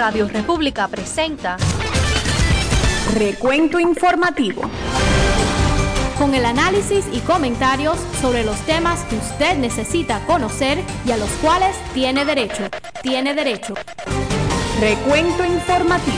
Radio República presenta Recuento Informativo, con el análisis y comentarios sobre los temas que usted necesita conocer y a los cuales tiene derecho. Recuento Informativo.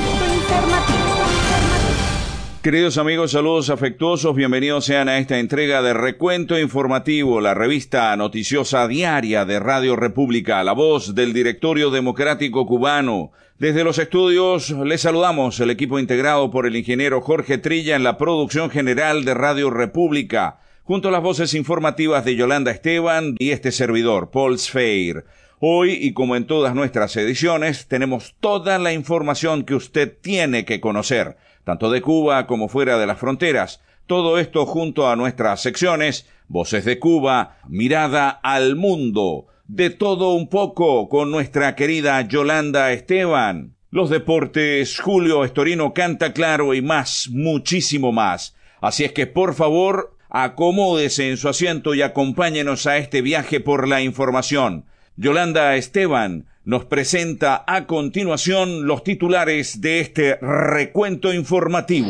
Queridos amigos, saludos afectuosos, bienvenidos sean a esta entrega de Recuento Informativo, la revista noticiosa diaria de Radio República, la voz del Directorio Democrático Cubano. Desde los estudios les saludamos el equipo integrado por el ingeniero Jorge Trilla en la producción general de Radio República, junto a las voces informativas de Yolanda Esteban y este servidor, Paul Sfeir. Hoy, y como en todas nuestras ediciones, tenemos toda la información que usted tiene que conocer, tanto de Cuba como fuera de las fronteras. Todo esto junto a nuestras secciones, Voces de Cuba, Mirada al Mundo, de todo un poco con nuestra querida Yolanda Esteban. Los deportes, Julio Estorino canta claro y más, muchísimo más. Así es que por favor, acomódese en su asiento y acompáñenos a este viaje por la información. Yolanda Esteban nos presenta a continuación los titulares de este recuento informativo.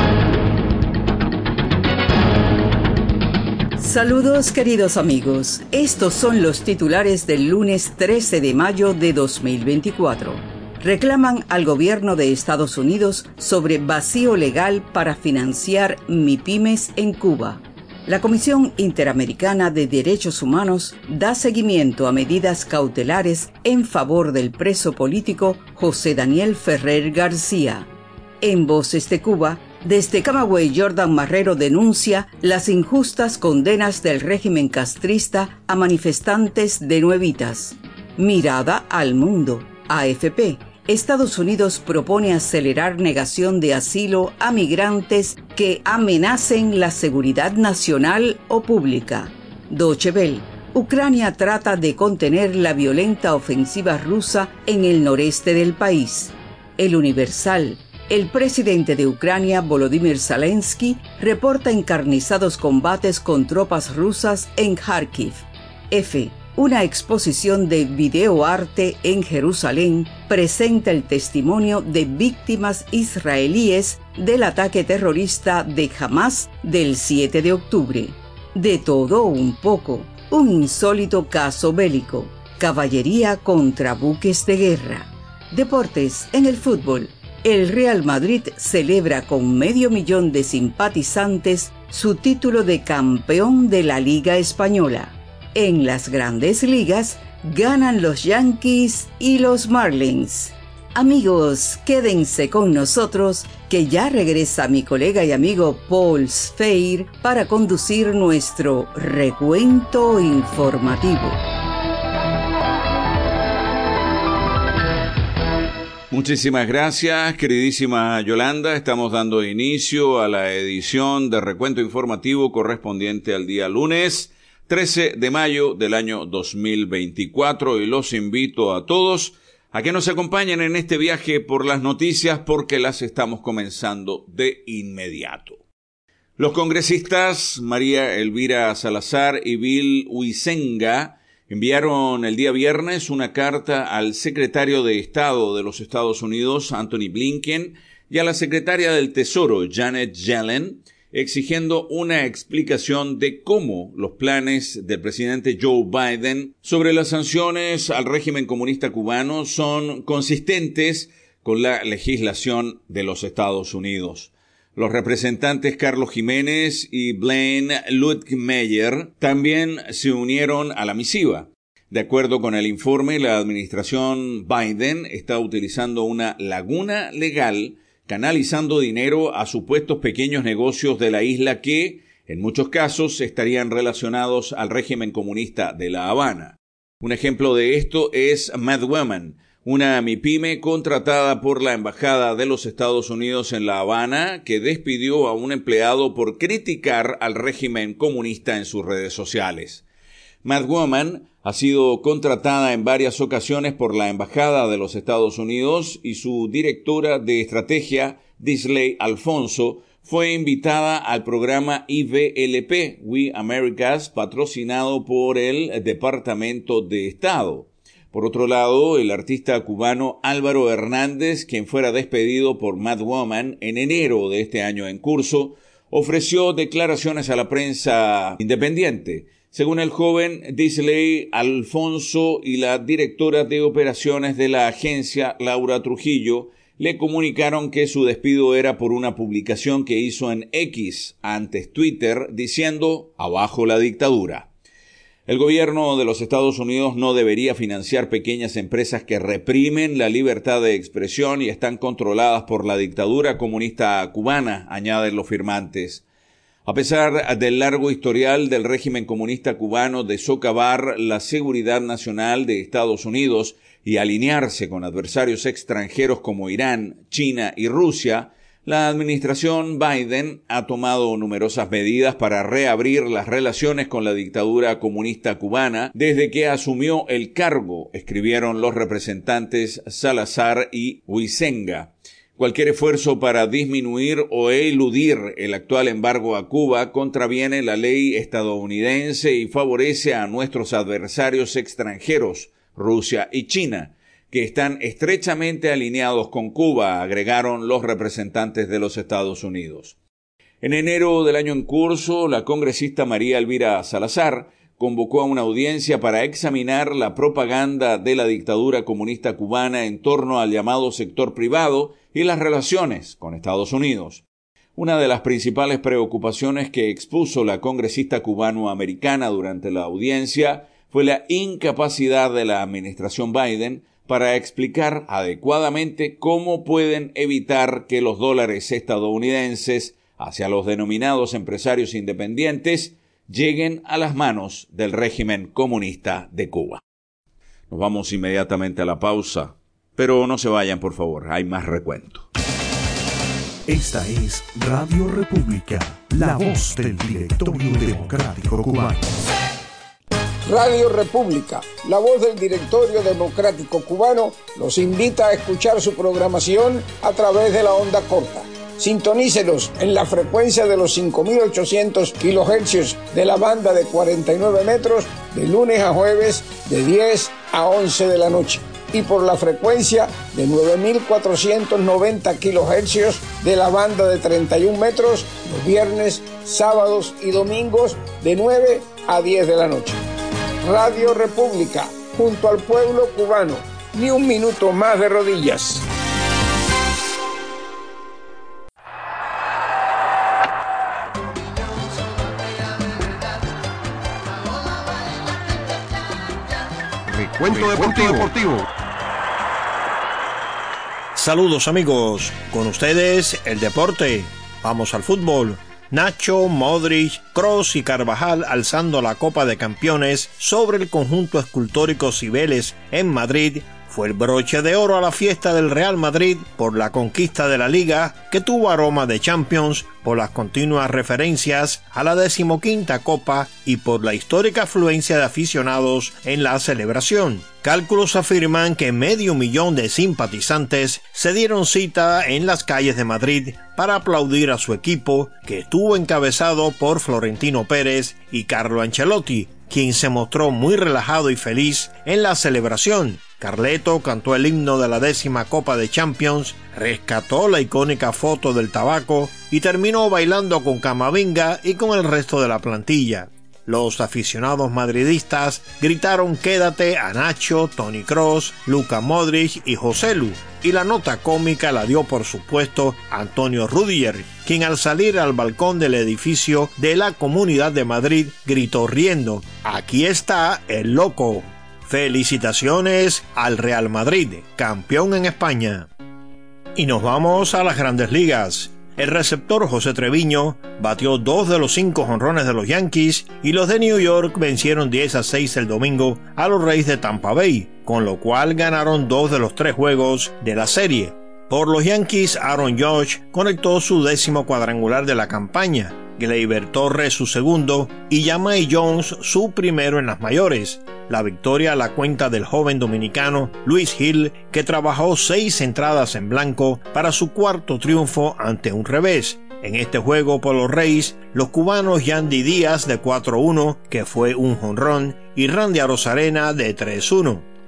Saludos queridos amigos, estos son los titulares del lunes 13 de mayo de 2024. Reclaman al gobierno de Estados Unidos sobre vacío legal para financiar MIPYMES en Cuba. La Comisión Interamericana de Derechos Humanos da seguimiento a medidas cautelares en favor del preso político José Daniel Ferrer García. En Voces de Cuba, desde Camagüey, Jordan Marrero denuncia las injustas condenas del régimen castrista a manifestantes de Nuevitas. Mirada al mundo. AFP. Estados Unidos propone acelerar negación de asilo a migrantes que amenacen la seguridad nacional o pública. Deutsche Welle. Ucrania trata de contener la violenta ofensiva rusa en el noreste del país. El Universal. El presidente de Ucrania, Volodymyr Zelensky, reporta encarnizados combates con tropas rusas en Kharkiv. F. Una exposición de videoarte en Jerusalén presenta el testimonio de víctimas israelíes del ataque terrorista de Hamás del 7 de octubre. De todo un poco, un insólito caso bélico, caballería contra buques de guerra. Deportes en el fútbol. El Real Madrid celebra con 500,000 de simpatizantes su título de campeón de la Liga Española. En las grandes ligas, ganan los Yankees y los Marlins. Amigos, quédense con nosotros, que ya regresa mi colega y amigo Paul Sfeir para conducir nuestro recuento informativo. Muchísimas gracias, queridísima Yolanda. Estamos dando inicio a la edición de Recuento Informativo correspondiente al día lunes 13 de mayo del año 2024 y los invito a todos a que nos acompañen en este viaje por las noticias porque las estamos comenzando de inmediato. Los congresistas María Elvira Salazar y Bill Huizenga enviaron el día viernes una carta al secretario de Estado de los Estados Unidos, Anthony Blinken, y a la secretaria del Tesoro, Janet Yellen, exigiendo una explicación de cómo los planes del presidente Joe Biden sobre las sanciones al régimen comunista cubano son consistentes con la legislación de los Estados Unidos. Los representantes Carlos Jiménez y Blaine Ludmeyer también se unieron a la misiva. De acuerdo con el informe, la administración Biden está utilizando una laguna legal canalizando dinero a supuestos pequeños negocios de la isla que, en muchos casos, estarían relacionados al régimen comunista de La Habana. Un ejemplo de esto es MadWoman, una MIPYME contratada por la Embajada de los Estados Unidos en La Habana que despidió a un empleado por criticar al régimen comunista en sus redes sociales. MadWoman ha sido contratada en varias ocasiones por la Embajada de los Estados Unidos y su directora de estrategia, Disley Alfonso, fue invitada al programa IVLP, We Americas, patrocinado por el Departamento de Estado. Por otro lado, el artista cubano Álvaro Hernández, quien fuera despedido por Mad Woman en enero de este año en curso, ofreció declaraciones a la prensa independiente. Según el joven, Disley Alfonso y la directora de operaciones de la agencia, Laura Trujillo, le comunicaron que su despido era por una publicación que hizo en X, antes Twitter, diciendo «Abajo la dictadura». El gobierno de los Estados Unidos no debería financiar pequeñas empresas que reprimen la libertad de expresión y están controladas por la dictadura comunista cubana, añaden los firmantes. A pesar del largo historial del régimen comunista cubano de socavar la seguridad nacional de Estados Unidos y alinearse con adversarios extranjeros como Irán, China y Rusia, la administración Biden ha tomado numerosas medidas para reabrir las relaciones con la dictadura comunista cubana desde que asumió el cargo, escribieron los representantes Salazar y Huizenga. Cualquier esfuerzo para disminuir o eludir el actual embargo a Cuba contraviene la ley estadounidense y favorece a nuestros adversarios extranjeros, Rusia y China, que están estrechamente alineados con Cuba, agregaron los representantes de los Estados Unidos. En enero del año en curso, la congresista María Elvira Salazar convocó a una audiencia para examinar la propaganda de la dictadura comunista cubana en torno al llamado sector privado y las relaciones con Estados Unidos. Una de las principales preocupaciones que expuso la congresista cubano-americana durante la audiencia fue la incapacidad de la administración Biden para explicar adecuadamente cómo pueden evitar que los dólares estadounidenses hacia los denominados empresarios independientes lleguen a las manos del régimen comunista de Cuba. Nos vamos inmediatamente a la pausa, pero no se vayan, por favor, hay más recuento. Esta es Radio República, la voz del Directorio Democrático Cubano. Radio República, la voz del Directorio Democrático Cubano, los invita a escuchar su programación a través de la onda corta. Sintonícelos en la frecuencia de los 5.800 kHz de la banda de 49 metros de lunes a jueves de 10 a 11 de la noche y por la frecuencia de 9.490 kHz de la banda de 31 metros los viernes, sábados y domingos de 9 a 10 de la noche. Radio República, junto al pueblo cubano, ni un minuto más de rodillas. Recuento deportivo. Saludos amigos, con ustedes el deporte. Vamos al fútbol. Nacho, Modric, Kroos y Carvajal alzando la Copa de Campeones sobre el conjunto escultórico Cibeles en Madrid fue el broche de oro a la fiesta del Real Madrid por la conquista de la Liga, que tuvo aroma de Champions por las continuas referencias a la 15ª Copa y por la histórica afluencia de aficionados en la celebración. Cálculos afirman que 500,000 de simpatizantes se dieron cita en las calles de Madrid para aplaudir a su equipo, que estuvo encabezado por Florentino Pérez y Carlo Ancelotti, quien se mostró muy relajado y feliz en la celebración. Carleto cantó el himno de la 10ª Copa de Champions, rescató la icónica foto del tabaco y terminó bailando con Camavinga y con el resto de la plantilla. Los aficionados madridistas gritaron «Quédate» a Nacho, Toni Kroos, Luka Modric y Joselu, y la nota cómica la dio por supuesto Antonio Rüdiger, quien al salir al balcón del edificio de la Comunidad de Madrid gritó riendo «Aquí está el loco». Felicitaciones al Real Madrid, campeón en España. Y nos vamos a las Grandes Ligas. El receptor José Treviño batió 2 de los 5 jonrones de los Yankees y los de New York vencieron 10-6 el domingo a los Rays de Tampa Bay, con lo cual ganaron 2 de los 3 juegos de la serie. Por los Yankees, Aaron Judge conectó su 10º cuadrangular de la campaña, Gleyber Torres su segundo y Yamai Jones su primero en las mayores. La victoria a la cuenta del joven dominicano Luis Gil, que trabajó 6 entradas en blanco para su cuarto triunfo ante un revés. En este juego por los Rays, los cubanos Yandy Díaz de 4-1, que fue un jonrón, y Randy Arozarena de 3-1.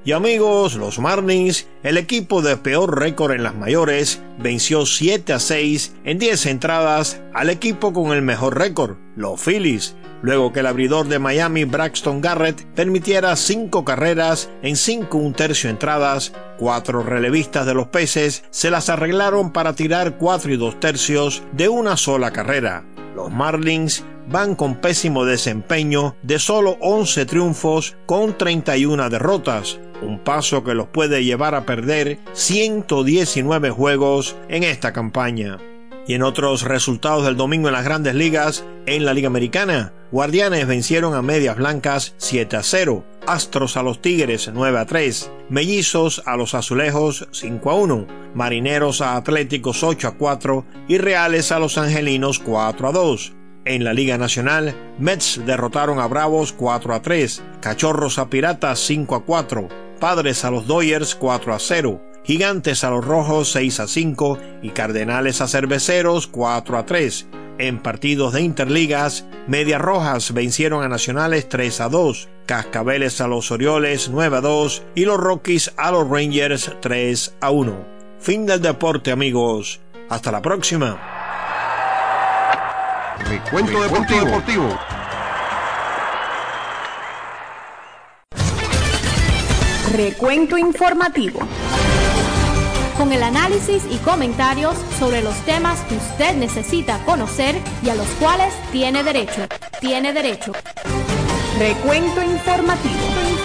Y amigos, los Marlins, el equipo de peor récord en las mayores, venció 7-6 en 10 entradas al equipo con el mejor récord, los Phillies, luego que el abridor de Miami, Braxton Garrett, permitiera 5 carreras en 5 1/3 entradas. 4 relevistas de los Peces se las arreglaron para tirar 4 2/3 de una sola carrera. Los Marlins van con pésimo desempeño de solo 11 triunfos con 31 derrotas, un paso que los puede llevar a perder 119 juegos en esta campaña. Y en otros resultados del domingo en las Grandes Ligas, en la Liga Americana, Guardianes vencieron a Medias Blancas 7-0, Astros a los Tigres 9-3, Mellizos a los Azulejos 5-1, Marineros a Atléticos 8-4 y Reales a los Angelinos 4-2. En la Liga Nacional, Mets derrotaron a Bravos 4-3, Cachorros a Piratas 5-4, Padres a los Dodgers 4-0, Gigantes a los Rojos 6-5 y Cardenales a Cerveceros 4-3. En partidos de Interligas, Medias Rojas vencieron a Nacionales 3-2, Cascabeles a los Orioles 9-2 y los Rockies a los Rangers 3-1. Fin del deporte, amigos. Hasta la próxima. Recuento deportivo. Recuento informativo. Con el análisis y comentarios sobre los temas que usted necesita conocer y a los cuales tiene derecho. Recuento informativo.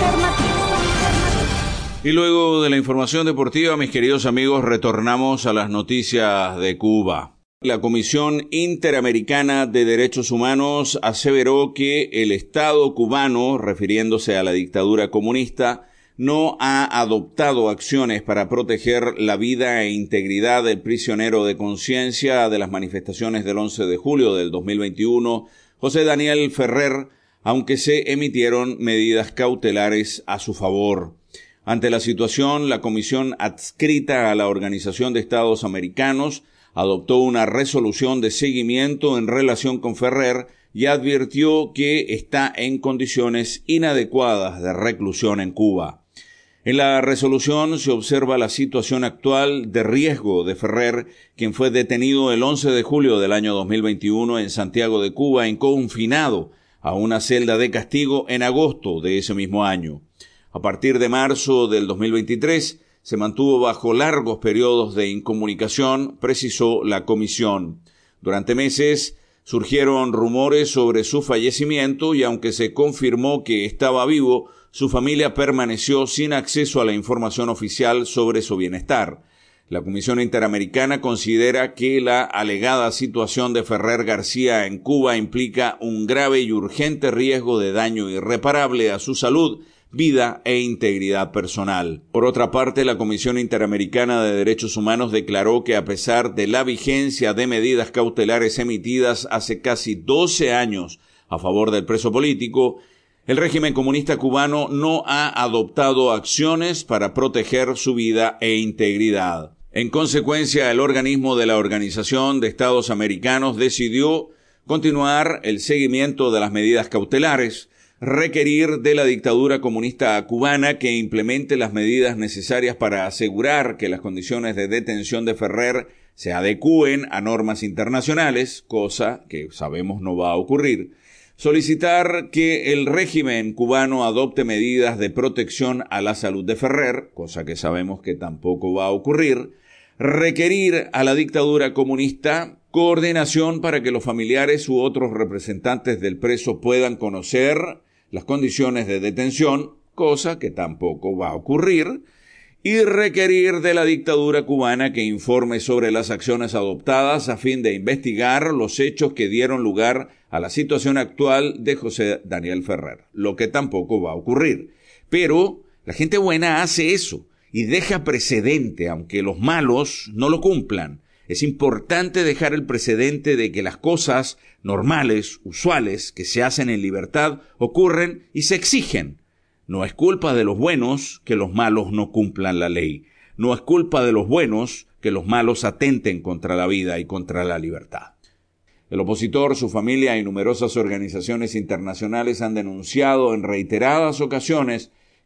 Y luego de la información deportiva, mis queridos amigos, retornamos a las noticias de Cuba. La Comisión Interamericana de Derechos Humanos aseveró que el Estado cubano, refiriéndose a la dictadura comunista, no ha adoptado acciones para proteger la vida e integridad del prisionero de conciencia de las manifestaciones del 11 de julio del 2021, José Daniel Ferrer, aunque se emitieron medidas cautelares a su favor. Ante la situación, la comisión adscrita a la Organización de Estados Americanos adoptó una resolución de seguimiento en relación con Ferrer y advirtió que está en condiciones inadecuadas de reclusión en Cuba. En la resolución se observa la situación actual de riesgo de Ferrer, quien fue detenido el 11 de julio del año 2021 en Santiago de Cuba y confinado a una celda de castigo en agosto de ese mismo año. A partir de marzo del 2023 se mantuvo bajo largos periodos de incomunicación, precisó la comisión. Durante meses surgieron rumores sobre su fallecimiento y aunque se confirmó que estaba vivo, su familia permaneció sin acceso a la información oficial sobre su bienestar. La Comisión Interamericana considera que la alegada situación de Ferrer García en Cuba implica un grave y urgente riesgo de daño irreparable a su salud, vida e integridad personal. Por otra parte, la Comisión Interamericana de Derechos Humanos declaró que a pesar de la vigencia de medidas cautelares emitidas hace casi 12 años a favor del preso político, el régimen comunista cubano no ha adoptado acciones para proteger su vida e integridad. En consecuencia, el organismo de la Organización de Estados Americanos decidió continuar el seguimiento de las medidas cautelares, requerir de la dictadura comunista cubana que implemente las medidas necesarias para asegurar que las condiciones de detención de Ferrer se adecúen a normas internacionales, cosa que sabemos no va a ocurrir, solicitar que el régimen cubano adopte medidas de protección a la salud de Ferrer, cosa que sabemos que tampoco va a ocurrir, requerir a la dictadura comunista coordinación para que los familiares u otros representantes del preso puedan conocer las condiciones de detención, cosa que tampoco va a ocurrir, y requerir de la dictadura cubana que informe sobre las acciones adoptadas a fin de investigar los hechos que dieron lugar a la situación actual de José Daniel Ferrer, lo que tampoco va a ocurrir. Pero la gente buena hace eso y deja precedente, aunque los malos no lo cumplan. Es importante dejar el precedente de que las cosas normales, usuales, que se hacen en libertad, ocurren y se exigen. No es culpa de los buenos que los malos no cumplan la ley. No es culpa de los buenos que los malos atenten contra la vida y contra la libertad. El opositor, su familia y numerosas organizaciones internacionales han denunciado en reiteradas ocasiones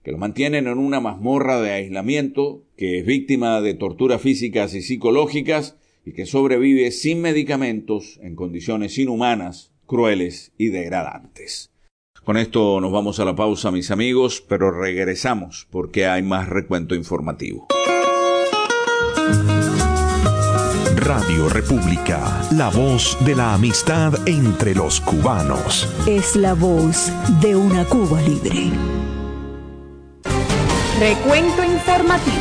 que lo mantienen en una mazmorra de aislamiento, que es víctima de torturas físicas y psicológicas y que sobrevive sin medicamentos en condiciones inhumanas, crueles y degradantes. Con esto nos vamos a la pausa, mis amigos, pero regresamos porque hay más recuento informativo. Radio República, la voz de la amistad entre los cubanos. Es la voz de una Cuba libre. Recuento informativo.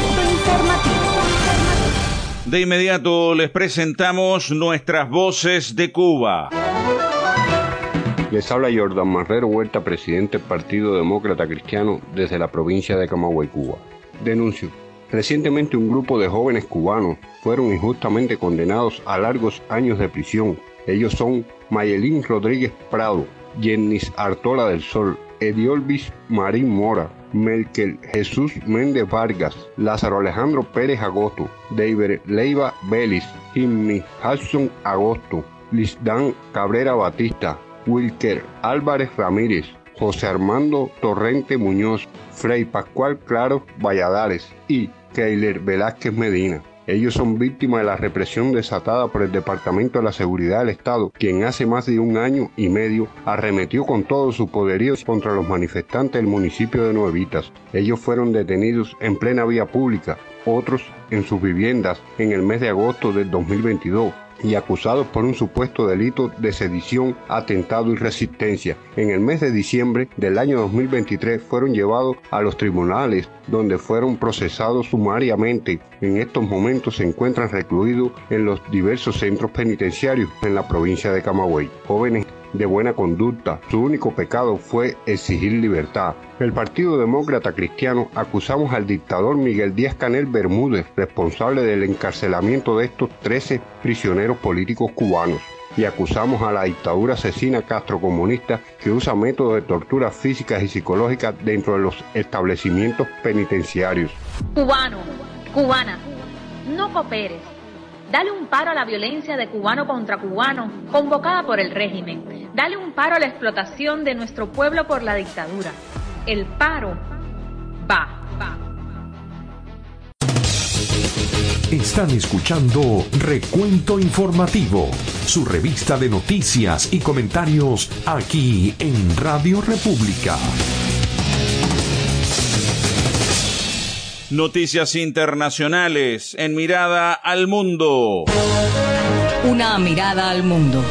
De inmediato les presentamos nuestras voces de Cuba. Les habla Jordan Marrero Huerta, presidente del Partido Demócrata Cristiano desde la provincia de Camagüey, Cuba. Denuncio. Recientemente un grupo de jóvenes cubanos fueron injustamente condenados a largos años de prisión. Ellos son Mayelín Rodríguez Prado, Jennis Artola del Sol, Ediolvis Marín Mora, Melkel Jesús Méndez Vargas, Lázaro Alejandro Pérez Agosto, David Leiva Vélez, Jimmy Hudson Agosto, Lisdán Cabrera Batista, Wilker Álvarez Ramírez, José Armando Torrente Muñoz, Frei Pascual Claro Valladares y Keiler Velázquez Medina. Ellos son víctimas de la represión desatada por el Departamento de la Seguridad del Estado, quien hace más de 1 año y medio arremetió con todo su poderío contra los manifestantes del municipio de Nuevitas. Ellos fueron detenidos en plena vía pública, otros en sus viviendas en el mes de agosto del 2022. Y acusados por un supuesto delito de sedición, atentado y resistencia. En el mes de diciembre del año 2023 fueron llevados a los tribunales, donde fueron procesados sumariamente. En estos momentos se encuentran recluidos en los diversos centros penitenciarios en la provincia de Camagüey. Jóvenes de buena conducta, su único pecado fue exigir libertad. El Partido Demócrata Cristiano acusamos al dictador Miguel Díaz-Canel Bermúdez, responsable del encarcelamiento de estos 13 prisioneros políticos cubanos, y acusamos a la dictadura asesina castrocomunista que usa métodos de tortura físicas y psicológicas dentro de los establecimientos penitenciarios. Cubano, cubana, no cooperes. Dale un paro a la violencia de cubano contra cubano convocada por el régimen. Dale un paro a la explotación de nuestro pueblo por la dictadura. El paro va. Están escuchando Recuento Informativo, su revista de noticias y comentarios aquí en Radio República. Noticias internacionales en Mirada al Mundo. Una mirada al mundo.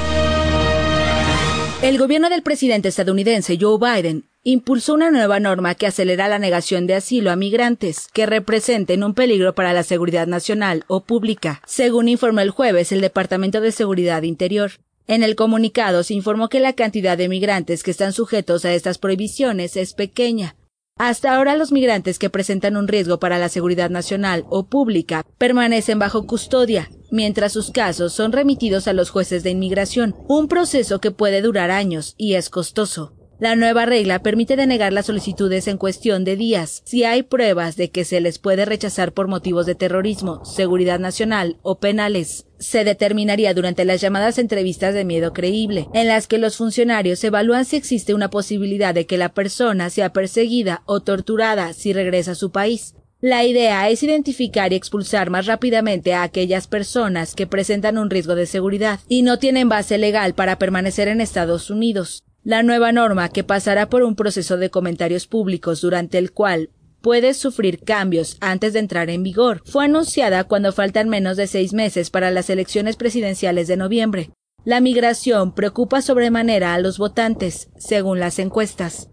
El gobierno del presidente estadounidense Joe Biden impulsó una nueva norma que acelera la negación de asilo a migrantes que representen un peligro para la seguridad nacional o pública, según informó el jueves el Departamento de Seguridad Interior. En el comunicado se informó que la cantidad de migrantes que están sujetos a estas prohibiciones es pequeña. Hasta ahora los migrantes que presentan un riesgo para la seguridad nacional o pública permanecen bajo custodia, mientras sus casos son remitidos a los jueces de inmigración, un proceso que puede durar años y es costoso. La nueva regla permite denegar las solicitudes en cuestión de días si hay pruebas de que se les puede rechazar por motivos de terrorismo, seguridad nacional o penales. Se determinaría durante las llamadas entrevistas de miedo creíble, en las que los funcionarios evalúan si existe una posibilidad de que la persona sea perseguida o torturada si regresa a su país. La idea es identificar y expulsar más rápidamente a aquellas personas que presentan un riesgo de seguridad y no tienen base legal para permanecer en Estados Unidos. La nueva norma, que pasará por un proceso de comentarios públicos durante el cual puede sufrir cambios antes de entrar en vigor, fue anunciada cuando faltan menos de 6 meses para las elecciones presidenciales de noviembre. La migración preocupa sobremanera a los votantes, según las encuestas.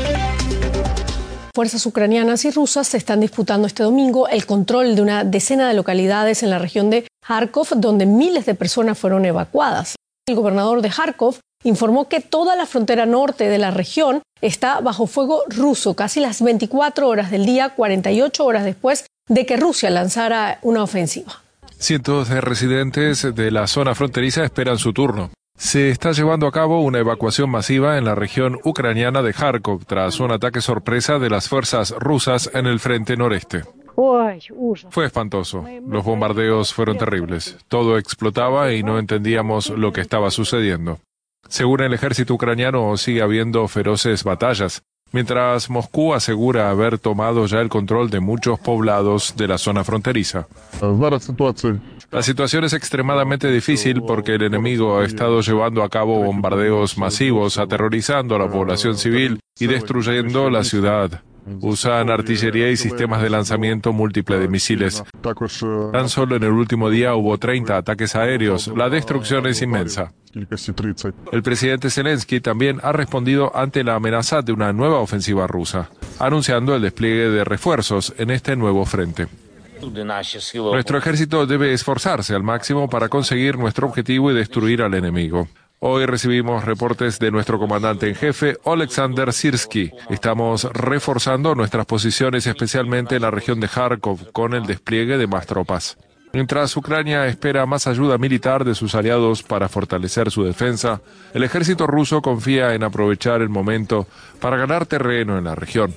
Fuerzas ucranianas y rusas se están disputando este domingo el control de una decena de localidades en la región de Kharkov, donde miles de personas fueron evacuadas. El gobernador de Kharkov informó que toda la frontera norte de la región está bajo fuego ruso casi las 24 horas del día, 48 horas después de que Rusia lanzara una ofensiva. Cientos de residentes de la zona fronteriza esperan su turno. Se está llevando a cabo una evacuación masiva en la región ucraniana de Kharkov tras un ataque sorpresa de las fuerzas rusas en el frente noreste. Fue espantoso. Los bombardeos fueron terribles. Todo explotaba y no entendíamos lo que estaba sucediendo. Según el ejército ucraniano, sigue habiendo feroces batallas. mientras Moscú asegura haber tomado ya el control de muchos poblados de la zona fronteriza. La situación es extremadamente difícil porque el enemigo ha estado llevando a cabo bombardeos masivos, aterrorizando a la población civil y destruyendo la ciudad. Usan artillería y sistemas de lanzamiento múltiple de misiles. Tan solo en el último día hubo 30 ataques aéreos. La destrucción es inmensa. El presidente Zelensky también ha respondido ante la amenaza de una nueva ofensiva rusa, anunciando el despliegue de refuerzos en este nuevo frente. Nuestro ejército debe esforzarse al máximo para conseguir nuestro objetivo y destruir al enemigo. Hoy recibimos reportes de nuestro comandante en jefe, Oleksandr Syrskyi. Estamos reforzando nuestras posiciones, especialmente en la región de Kharkov, con el despliegue de más tropas. Mientras Ucrania espera más ayuda militar de sus aliados para fortalecer su defensa, el ejército ruso confía en aprovechar el momento para ganar terreno en la región.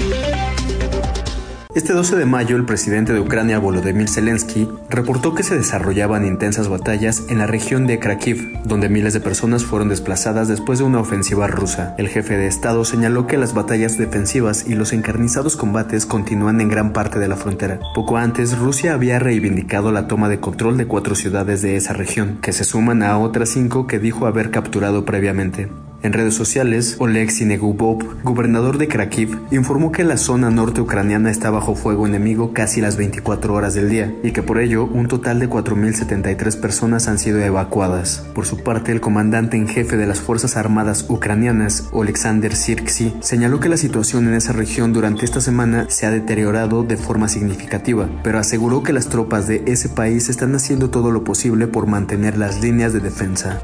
Este 12 de mayo, el presidente de Ucrania, Volodymyr Zelensky, reportó que se desarrollaban intensas batallas en la región de Kharkiv, donde miles de personas fueron desplazadas después de una ofensiva rusa. El jefe de Estado señaló que las batallas defensivas y los encarnizados combates continúan en gran parte de la frontera. Poco antes, Rusia había reivindicado la toma de control de 4 ciudades de esa región, que se suman a otras 5 que dijo haber capturado previamente. En redes sociales, Oleksiy Negubov, gobernador de Kharkiv, informó que la zona norte ucraniana está bajo fuego enemigo casi las 24 horas del día y que por ello un total de 4.073 personas han sido evacuadas. Por su parte, el comandante en jefe de las Fuerzas Armadas ucranianas, Oleksandr Syrskyi, señaló que la situación en esa región durante esta semana se ha deteriorado de forma significativa, pero aseguró que las tropas de ese país están haciendo todo lo posible por mantener las líneas de defensa.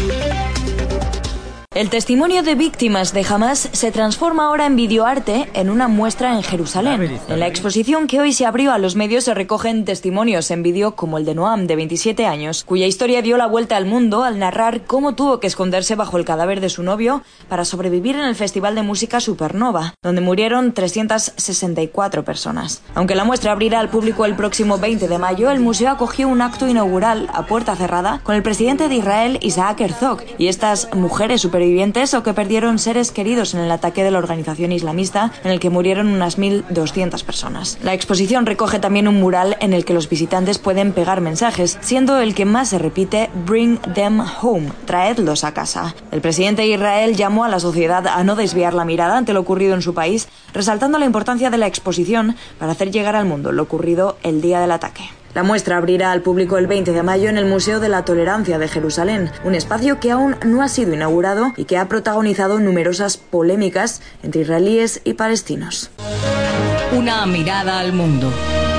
El testimonio de víctimas de Hamas se transforma ahora en videoarte en una muestra en Jerusalén. En la exposición que hoy se abrió a los medios se recogen testimonios en vídeo como el de Noam, de 27 años, cuya historia dio la vuelta al mundo al narrar cómo tuvo que esconderse bajo el cadáver de su novio para sobrevivir en el Festival de Música Supernova, donde murieron 364 personas. Aunque la muestra abrirá al público el próximo 20 de mayo, el museo acogió un acto inaugural a puerta cerrada con el presidente de Israel, Isaac Herzog, y estas mujeres supervivientes o que perdieron seres queridos en el ataque de la organización islamista en el que murieron unas 1.200 personas. La exposición recoge también un mural en el que los visitantes pueden pegar mensajes, siendo el que más se repite "Bring them home", traedlos a casa. El presidente de Israel llamó a la sociedad a no desviar la mirada ante lo ocurrido en su país, resaltando la importancia de la exposición para hacer llegar al mundo lo ocurrido el día del ataque. La muestra abrirá al público el 20 de mayo en el Museo de la Tolerancia de Jerusalén, un espacio que aún no ha sido inaugurado y que ha protagonizado numerosas polémicas entre israelíes y palestinos. Una mirada al mundo.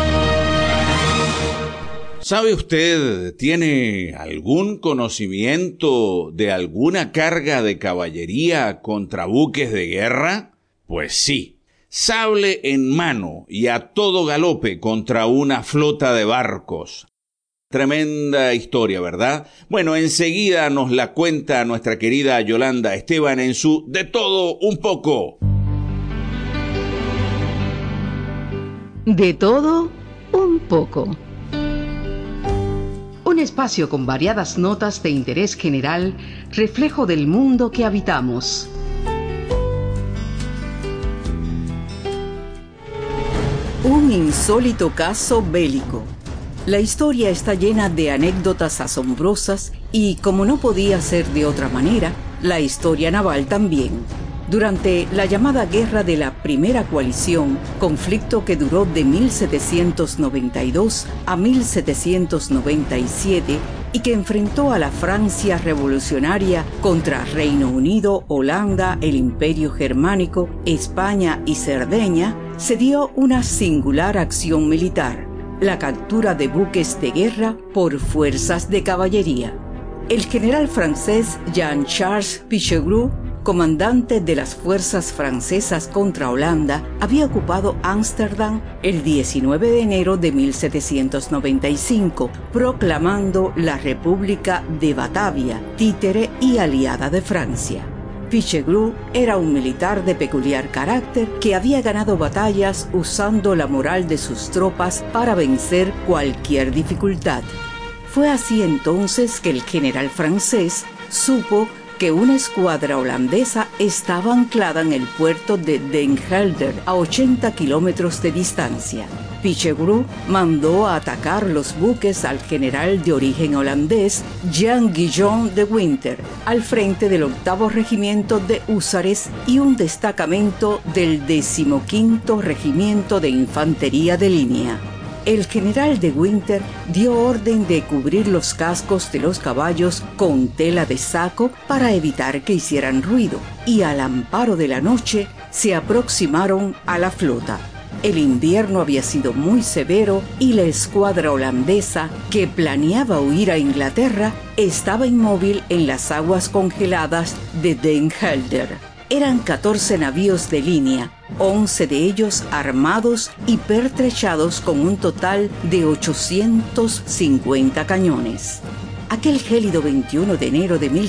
¿Sabe usted, tiene algún conocimiento de alguna carga de caballería contra buques de guerra? Pues sí. Sable en mano y a todo galope contra una flota de barcos. Tremenda historia, ¿verdad? Bueno, enseguida nos la cuenta nuestra querida Yolanda Esteban en su De Todo Un Poco. De todo un poco. Un espacio con variadas notas de interés general, reflejo del mundo que habitamos. Un insólito caso bélico. La historia está llena de anécdotas asombrosas y, como no podía ser de otra manera, la historia naval también. Durante la llamada Guerra de la Primera Coalición, conflicto que duró de 1792 a 1797 y que enfrentó a la Francia revolucionaria contra Reino Unido, Holanda, el Imperio Germánico, España y Cerdeña, se dio una singular acción militar, la captura de buques de guerra por fuerzas de caballería. El general francés Jean-Charles Pichegru, comandante de las fuerzas francesas contra Holanda, había ocupado Ámsterdam el 19 de enero de 1795, proclamando la República de Batavia, títere y aliada de Francia. Pichegru era un militar de peculiar carácter que había ganado batallas usando la moral de sus tropas para vencer cualquier dificultad. Fue así entonces que el general francés supo que una escuadra holandesa estaba anclada en el puerto de Den Helder, a 80 kilómetros de distancia. Pichegru mandó a atacar los buques al general de origen holandés Jan-Guillaume de Winter, al frente del 8º Regimiento de Húsares y un destacamento del 15º Regimiento de Infantería de Línea. El general de Winter dio orden de cubrir los cascos de los caballos con tela de saco para evitar que hicieran ruido, y al amparo de la noche se aproximaron a la flota. El invierno había sido muy severo y la escuadra holandesa, que planeaba huir a Inglaterra, estaba inmóvil en las aguas congeladas de Den Helder. Eran 14 navíos de línea, 11 de ellos armados y pertrechados con un total de 850 cañones. Aquel gélido 21 de enero de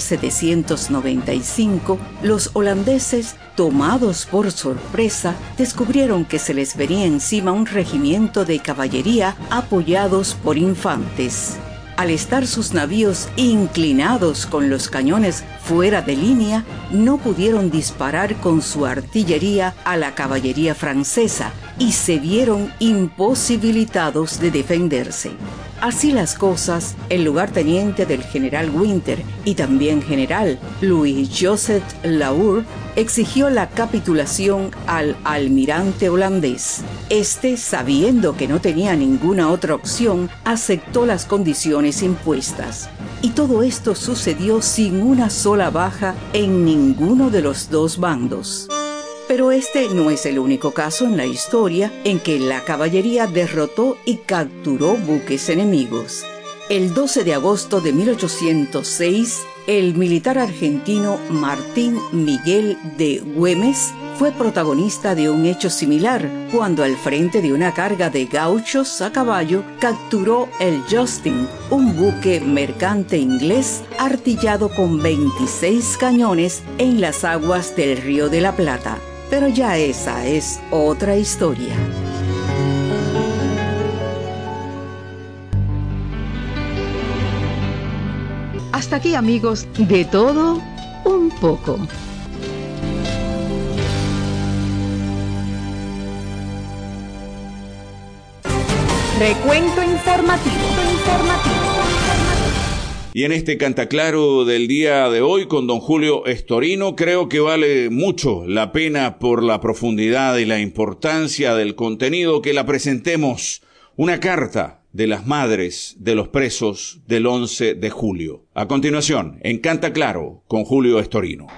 1795, los holandeses, tomados por sorpresa, descubrieron que se les venía encima un regimiento de caballería apoyados por infantes. Al estar sus navíos inclinados con los cañones fuera de línea, no pudieron disparar con su artillería a la caballería francesa y se vieron imposibilitados de defenderse. Así las cosas, el lugarteniente del general Winter y también general Louis-Joseph Laur exigió la capitulación al almirante holandés. Este, sabiendo que no tenía ninguna otra opción, aceptó las condiciones impuestas. Y todo esto sucedió sin una sola baja en ninguno de los dos bandos. Pero este no es el único caso en la historia en que la caballería derrotó y capturó buques enemigos. El 12 de agosto de 1806, el militar argentino Martín Miguel de Güemes fue protagonista de un hecho similar, cuando al frente de una carga de gauchos a caballo capturó el Justin, un buque mercante inglés artillado con 26 cañones en las aguas del Río de la Plata. Pero ya esa es otra historia. Hasta aquí, amigos, de todo un poco. Recuento informativo. Y en este Cantaclaro del día de hoy con don Julio Estorino, creo que vale mucho la pena por la profundidad y la importancia del contenido que la presentemos. Una carta de las madres de los presos del 11 de julio. A continuación, en Cantaclaro con Julio Estorino.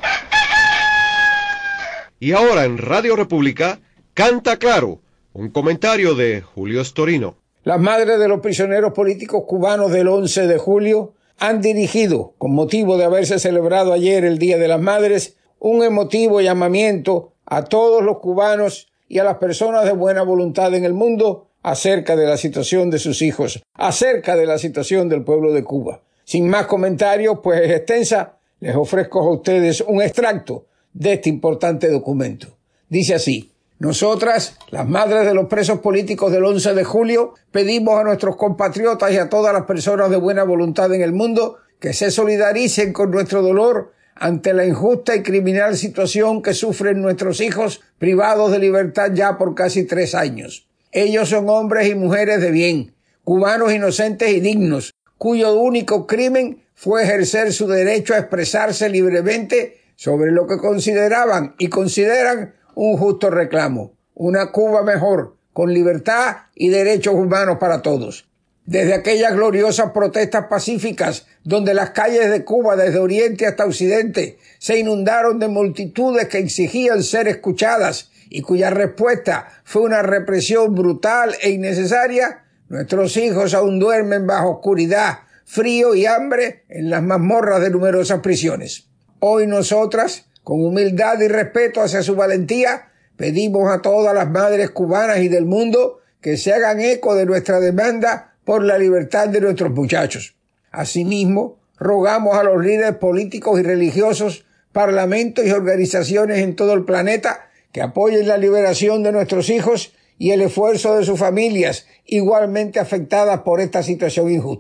Y ahora en Radio República, Canta Claro, un comentario de Julio Estorino. Las madres de los prisioneros políticos cubanos del 11 de julio han dirigido, con motivo de haberse celebrado ayer el Día de las Madres, un emotivo llamamiento a todos los cubanos y a las personas de buena voluntad en el mundo acerca de la situación de sus hijos, acerca de la situación del pueblo de Cuba. Sin más comentarios, pues es extensa, les ofrezco a ustedes un extracto de este importante documento. Dice así: nosotras, las madres de los presos políticos del 11 de julio, pedimos a nuestros compatriotas y a todas las personas de buena voluntad en el mundo que se solidaricen con nuestro dolor ante la injusta y criminal situación que sufren nuestros hijos privados de libertad ya por casi 3 años. Ellos son hombres y mujeres de bien, cubanos inocentes y dignos, cuyo único crimen fue ejercer su derecho a expresarse libremente sobre lo que consideraban y consideran un justo reclamo, una Cuba mejor, con libertad y derechos humanos para todos. Desde aquellas gloriosas protestas pacíficas donde las calles de Cuba desde oriente hasta occidente se inundaron de multitudes que exigían ser escuchadas y cuya respuesta fue una represión brutal e innecesaria, nuestros hijos aún duermen bajo oscuridad, frío y hambre en las mazmorras de numerosas prisiones. Hoy nosotras, con humildad y respeto hacia su valentía, pedimos a todas las madres cubanas y del mundo que se hagan eco de nuestra demanda por la libertad de nuestros muchachos. Asimismo, rogamos a los líderes políticos y religiosos, parlamentos y organizaciones en todo el planeta que apoyen la liberación de nuestros hijos y el esfuerzo de sus familias igualmente afectadas por esta situación injusta.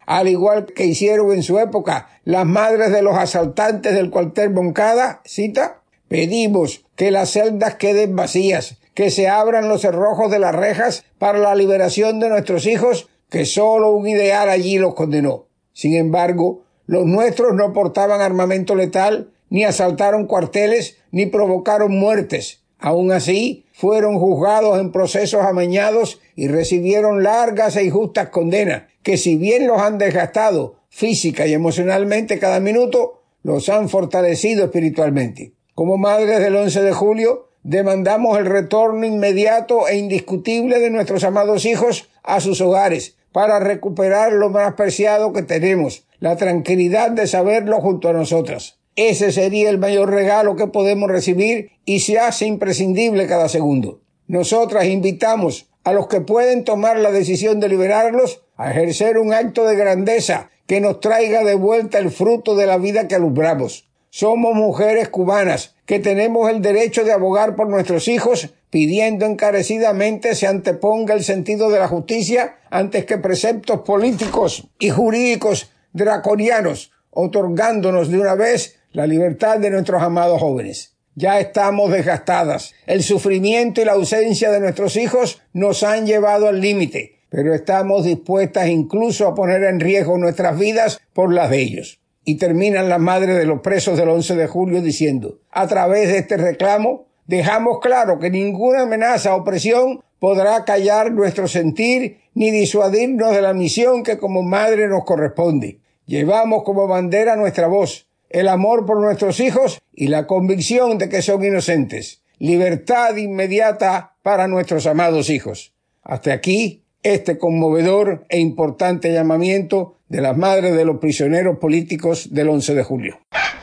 al igual que hicieron en su época las madres de los asaltantes del cuartel Moncada, cita, pedimos que las celdas queden vacías, que se abran los cerrojos de las rejas para la liberación de nuestros hijos, que solo un ideal allí los condenó. Sin embargo, los nuestros no portaban armamento letal, ni asaltaron cuarteles, ni provocaron muertes. Aún así, fueron juzgados en procesos amañados y recibieron largas e injustas condenas, que si bien los han desgastado física y emocionalmente cada minuto, los han fortalecido espiritualmente. Como madres del 11 de julio, demandamos el retorno inmediato e indiscutible de nuestros amados hijos a sus hogares, para recuperar lo más preciado que tenemos, la tranquilidad de saberlo junto a nosotras. Ese sería el mayor regalo que podemos recibir y se hace imprescindible cada segundo. Nosotras invitamos a los que pueden tomar la decisión de liberarlos a ejercer un acto de grandeza que nos traiga de vuelta el fruto de la vida que alumbramos. Somos mujeres cubanas que tenemos el derecho de abogar por nuestros hijos, pidiendo encarecidamente se anteponga el sentido de la justicia antes que preceptos políticos y jurídicos draconianos, otorgándonos de una vez la libertad de nuestros amados jóvenes. Ya estamos desgastadas. El sufrimiento y la ausencia de nuestros hijos nos han llevado al límite, pero estamos dispuestas incluso a poner en riesgo nuestras vidas por las de ellos. Y terminan las madres de los presos del 11 de julio diciendo, a través de este reclamo, dejamos claro que ninguna amenaza o presión podrá callar nuestro sentir ni disuadirnos de la misión que como madre nos corresponde. Llevamos como bandera nuestra voz, el amor por nuestros hijos y la convicción de que son inocentes. Libertad inmediata para nuestros amados hijos. Hasta aquí este conmovedor e importante llamamiento de las madres de los prisioneros políticos del 11 de julio.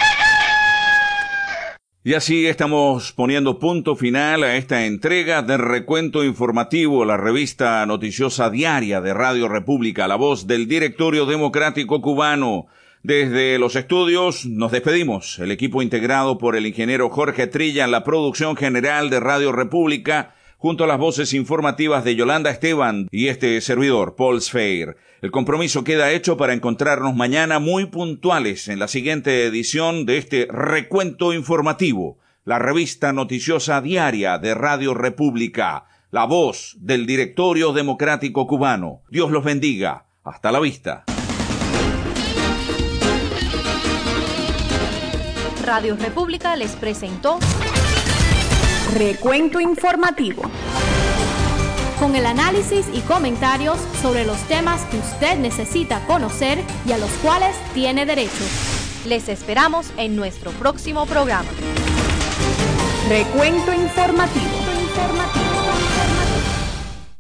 Y así estamos poniendo punto final a esta entrega de Recuento Informativo, la revista noticiosa diaria de Radio República, la voz del Directorio Democrático Cubano. Desde los estudios nos despedimos, el equipo integrado por el ingeniero Jorge Trilla en la producción general de Radio República, junto a las voces informativas de Yolanda Esteban y este servidor, Paul Sfeir. El compromiso queda hecho para encontrarnos mañana muy puntuales en la siguiente edición de este Recuento Informativo, la revista noticiosa diaria de Radio República, la voz del Directorio Democrático Cubano. Dios los bendiga. Hasta la vista. Radio República les presentó Recuento Informativo, con el análisis y comentarios sobre los temas que usted necesita conocer y a los cuales tiene derecho. Les esperamos en nuestro próximo programa. Recuento Informativo.